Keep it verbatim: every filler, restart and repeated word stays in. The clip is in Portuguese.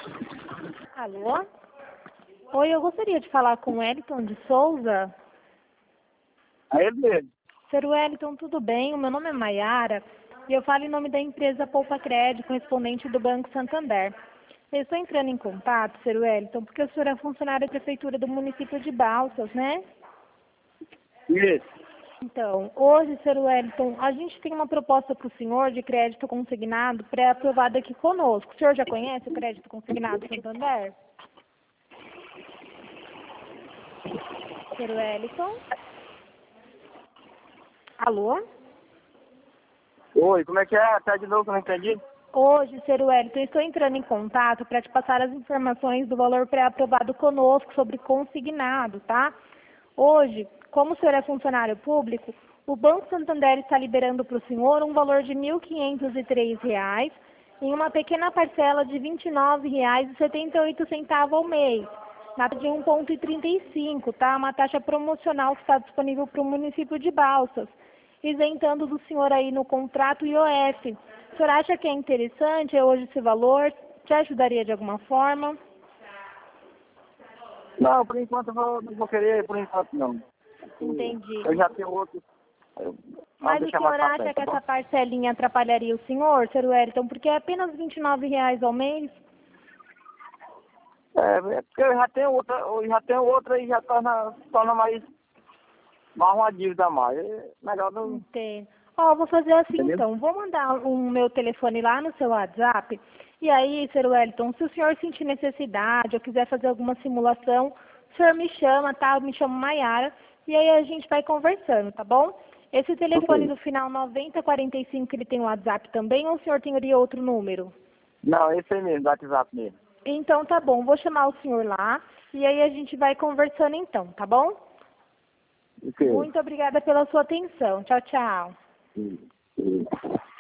Alô? Oi, eu gostaria de falar com o Wellington de Souza. É ele mesmo. Senhor Wellington, tudo bem? O meu nome é Maiara e eu falo em nome da empresa Poupa Crédito, correspondente do Banco Santander. Eu estou entrando em contato, senhor Wellington, porque o senhor é funcionário da Prefeitura do município de Balsas, né? Isso. Então, hoje, senhor Wellington, a gente tem uma proposta para o senhor de crédito consignado pré-aprovada aqui conosco. O senhor já conhece o crédito consignado Santander? senhor Wellington? Alô? Oi, como é que é? Tá de novo que eu não entendi? Hoje, senhor Wellington, estou entrando em contato para te passar as informações do valor pré-aprovado conosco sobre consignado, tá? Hoje, como o senhor é funcionário público, o Banco Santander está liberando para o senhor um valor de mil quinhentos e três reais em uma pequena parcela de vinte e nove reais e setenta e oito centavos ao mês, na taxa de um vírgula trinta e cinco, tá? Uma taxa promocional que está disponível para o município de Balsas, isentando do senhor aí no contrato I O F. O senhor acha que é interessante hoje esse valor? Te ajudaria de alguma forma? Não, por enquanto eu vou, não vou querer, por enquanto não. Entendi. Eu já tenho outro. Eu, Mas o senhor acha que essa parcelinha atrapalharia o senhor, senhor Wellington? Porque é apenas vinte e nove reais ao mês? É, é porque eu já tenho outra, eu já tenho outra e já torna, torna mais, mais uma dívida a mais. É melhor não. Entendo. Ó, vou fazer assim Entendeu? então. Vou mandar o meu telefone lá no seu WhatsApp. E aí, senhor Wellington, se o senhor sentir necessidade ou quiser fazer alguma simulação, o senhor me chama, tá? Eu me chamo Maiara. E aí a gente vai conversando, tá bom? Esse telefone Ok. do final noventa quarenta e cinco, ele tem o WhatsApp também ou o senhor teria outro número? Não, esse aí mesmo, do WhatsApp mesmo. Então tá bom, vou chamar o senhor lá e aí a gente vai conversando então, tá bom? Ok. Muito obrigada pela sua atenção. Tchau, tchau. Sim, sim.